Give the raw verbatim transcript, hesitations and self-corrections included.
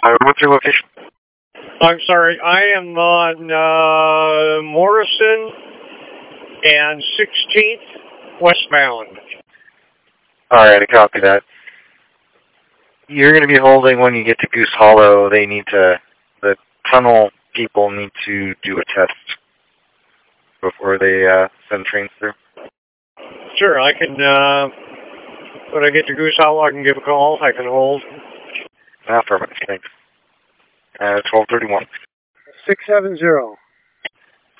Uh, what's your location? I'm sorry, I am on uh, Morrison and sixteenth westbound. Alright, I copy that. You're going to be holding when you get to Goose Hollow. They need to, the tunnel people need to do a test before they uh, send trains through. Sure, I can, uh, when I get to Goose Hollow, I can give a call. I can hold. Ah, perfect, thanks. Uh, twelve thirty-one. six seven zero.